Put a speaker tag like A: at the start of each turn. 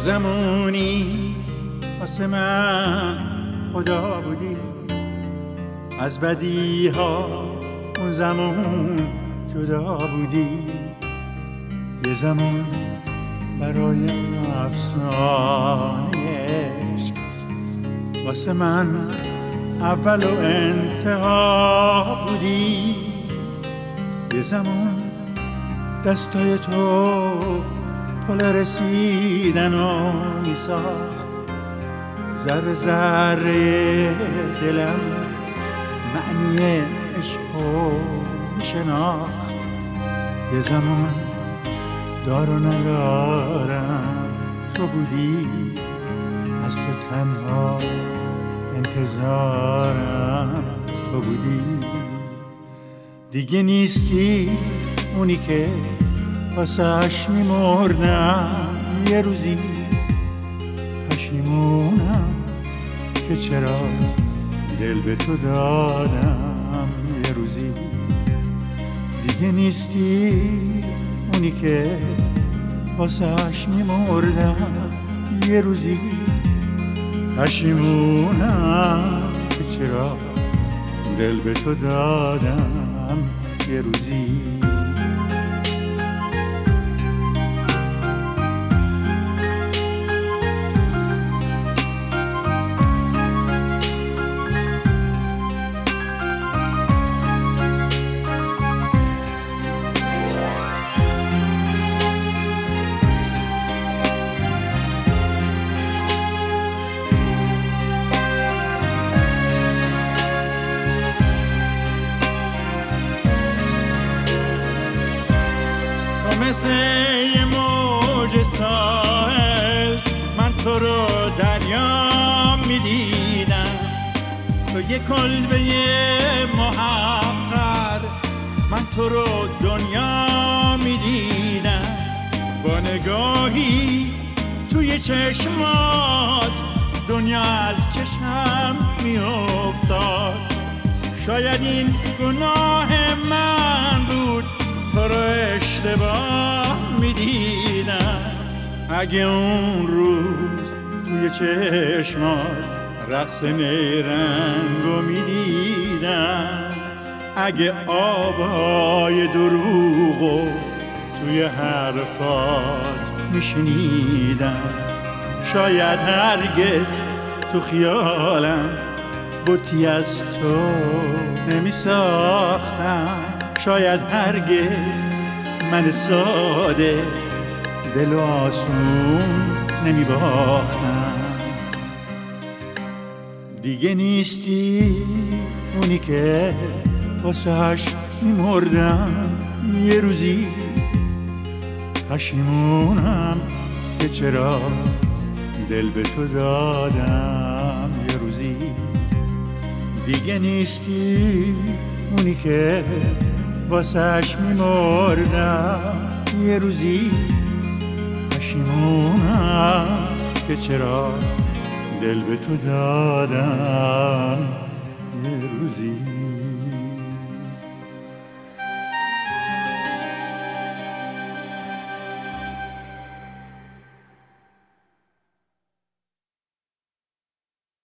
A: زمانی واسه من خدا بودی، از بدی ها اون زمان جدا بودی. یه زمان برای افسانه عشق واسه من اول و انتها بودی. یه زمان دستای تو پل رسیدن و میساخت، ذره ذره دلم معنی عشقو میشناخت. یه زمان دار و ندارم تو بودی، از تو تنها انتظارم تو بودی. دیگه نیستی اونی که واسهش میمردم، یه روزی پشیمونم که چرا دل به تو دادم. یه روزی دیگه نیستی اونی که واسهش میمردم، یه روزی پشیمونم که چرا دل به تو دادم. یه روزی مثل یه موج ساحل من تو رو دریا میدیدم، تو یه کلبه محقر من تو رو دنیا میدیدم. با نگاهی توی چشمات دنیا از چشم میافتاد. شاید این گناه من بود تو رو اشتباه میدیدم. اگه اون روز توی چشمات رقص نیرنگو میدیدم، اگه آوای دروغو توی حرفات میشنیدم، شاید هرگز تو خیالم بتی از تو نمیساختم. شاید هرگز من ساده دل و آسون نمی باختم. دیگه نیستی اونی که واسهش میمردم، یه روزی پشیمونم که چرا دل به تو دادم. یه روزی دیگه نیستی اونی که واسهش میمردم، یه روزی پشیمونم که چرا دل به تو دادم. یه روزی